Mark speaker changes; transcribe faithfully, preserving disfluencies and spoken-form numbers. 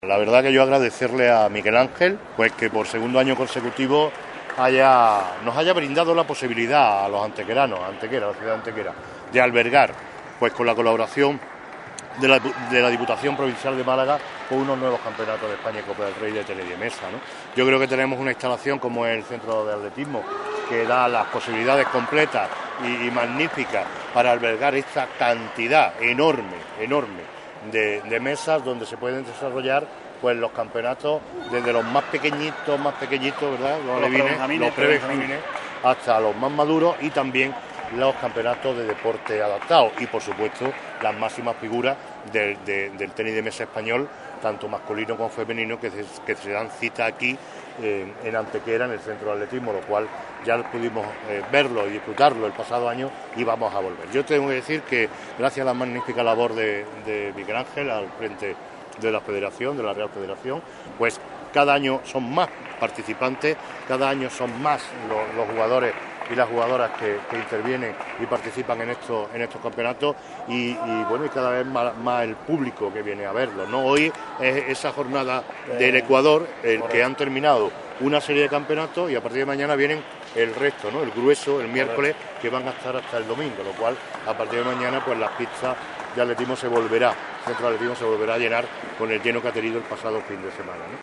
Speaker 1: La verdad que yo agradecerle a Miguel Ángel, pues que por segundo año consecutivo haya, nos haya brindado la posibilidad a los antequeranos, a Antequera, a la ciudad de Antequera, de albergar, pues con la colaboración de la, de la Diputación Provincial de Málaga, con unos nuevos campeonatos de España y Copa del Rey de tenis de mesa, ¿no? Yo creo que tenemos una instalación como el Centro de Atletismo, que da las posibilidades completas y, y magníficas para albergar esta cantidad enorme, enorme, De, de mesas donde se pueden desarrollar pues los campeonatos desde los más pequeñitos, más pequeñitos, ¿verdad? Los alevines, los prebenjamines, hasta los más maduros y también los campeonatos de deporte adaptado y por supuesto las máximas figuras de, de, del tenis de mesa español, tanto masculino como femenino, que se, que se dan cita aquí eh, en Antequera, en el Centro de Atletismo, lo cual ya pudimos eh, verlo y disfrutarlo el pasado año y vamos a volver. Yo tengo que decir que gracias a la magnífica labor de, de Miguel Ángel al frente de la Federación, de la Real Federación, pues cada año son más participantes, cada año son más los, los jugadores y las jugadoras que, que intervienen y participan en estos en estos campeonatos y, y bueno y cada vez más, más el público que viene a verlo, ¿no? Hoy es esa jornada del Ecuador, el que han terminado una serie de campeonatos y a partir de mañana vienen el resto, ¿no? El grueso, el miércoles, que van a estar hasta el domingo, lo cual a partir de mañana pues las pistas de atletismo se volverá, el centro de atletismo se volverá a llenar con el lleno que ha tenido el pasado fin de semana, ¿no?